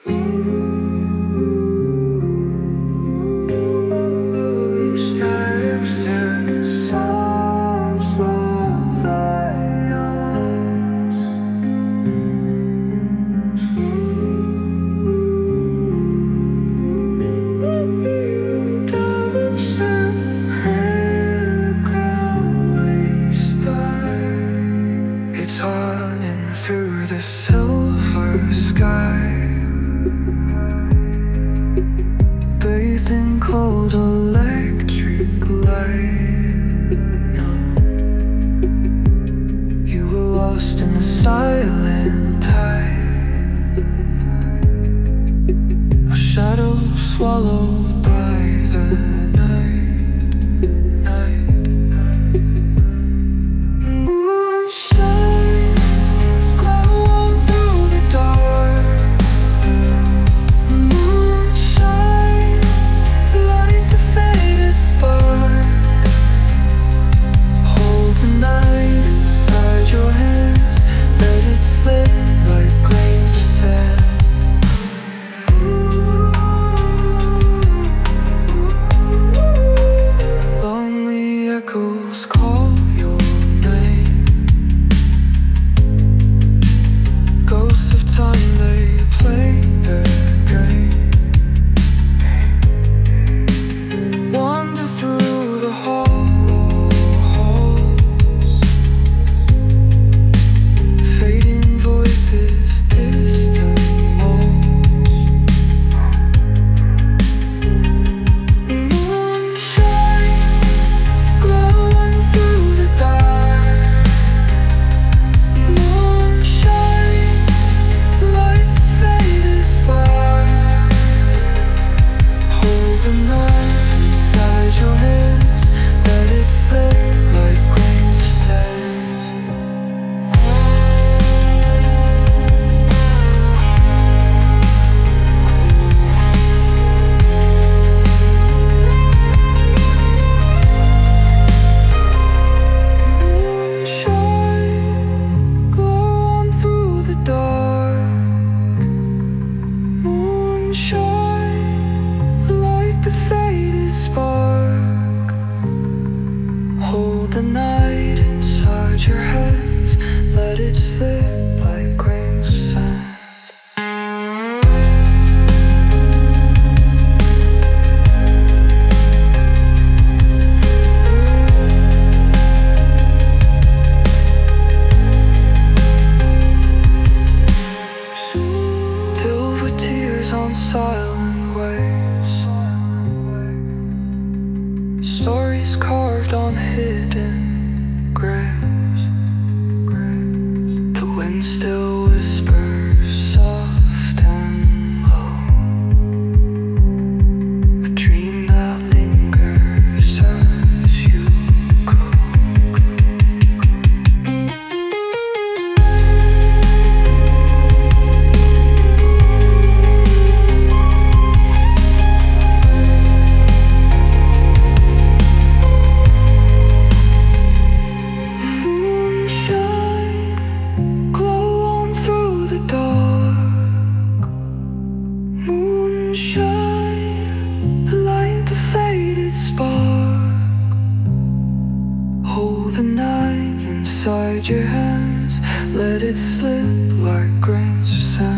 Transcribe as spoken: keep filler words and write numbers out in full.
Through the silver sky, bathed in cold electric light. No, you were lost in the silent tide, a shadow swallowed by the night, night. Moonshine, glow on through the dark. Moonshine, light the faded spark. Hold the night inside your hands, let it slip like grains of sand. Lonely echoes call your name, ghosts of time, they play their game. Wander through the hollow halls, fading voices, distant walls. Moonshine, glowing through the dark. Moonshine, light the faded spark. Hold the night inside your hands, let it slip like grains of sand. Moonshine, glow on through the dark. Moonshine, light the faded spark. Hold the night inside your hands, let it slip like grains of sand. Silver tears on silent waves, stories carved on hidden graves. The wind still whispers soft and low, a dream that lingers as you go. Moonshine, glow on through the dark. Moonshine, light the faded spark. Hold the night inside your hands, let it slip like grains of sand.